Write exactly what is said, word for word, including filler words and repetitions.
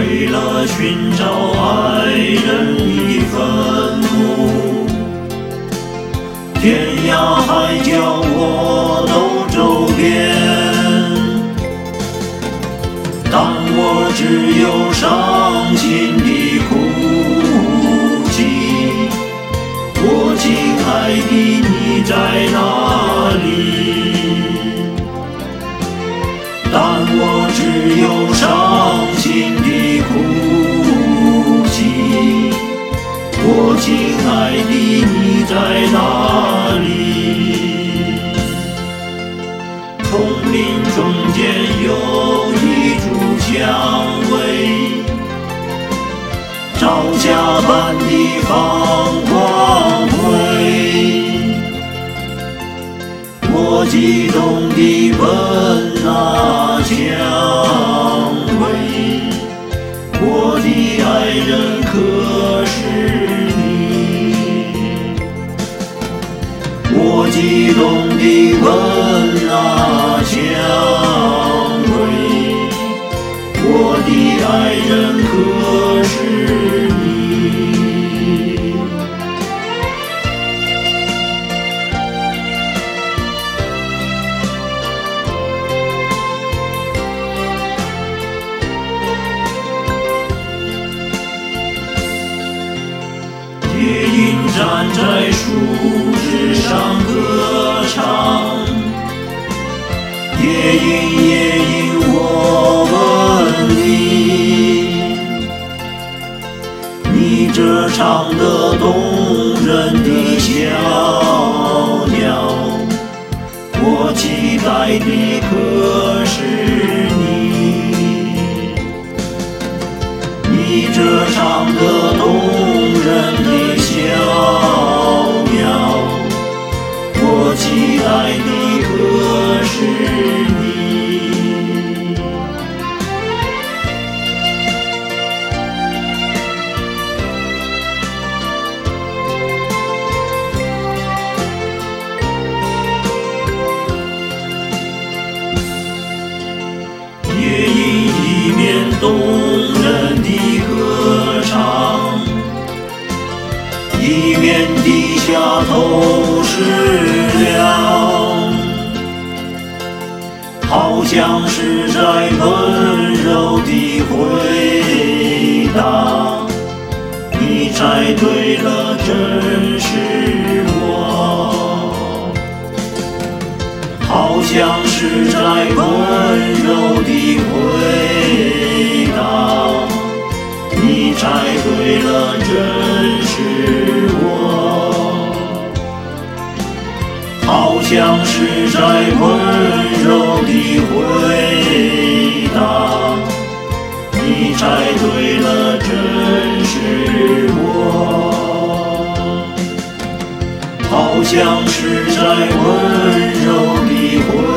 为了寻找爱人的坟墓，天涯海角我都走遍，但我只有伤心的哭泣。我亲爱的，你在哪里？但我只有伤心的哭泣。我亲爱的，你在哪里？丛林中间有一株蔷薇，朝霞般的放光辉。我激动地问那蔷薇，我的爱人可是你？我激动地问那蔷薇，我的爱人可是你？夜莺站在树枝上歌唱，夜莺夜莺我问你，你这唱得动人的小调，我期待的可是你？你这唱得动人的小调，我期待的可是你？夜莺一面动人的歌唱，一面低下头是凉，好像是在温柔地回答，你猜对了，真是我。好像是在温柔地回答，你猜对了，真是我。好像是在温柔地回答，你猜对了，真是我。好像是在温柔地回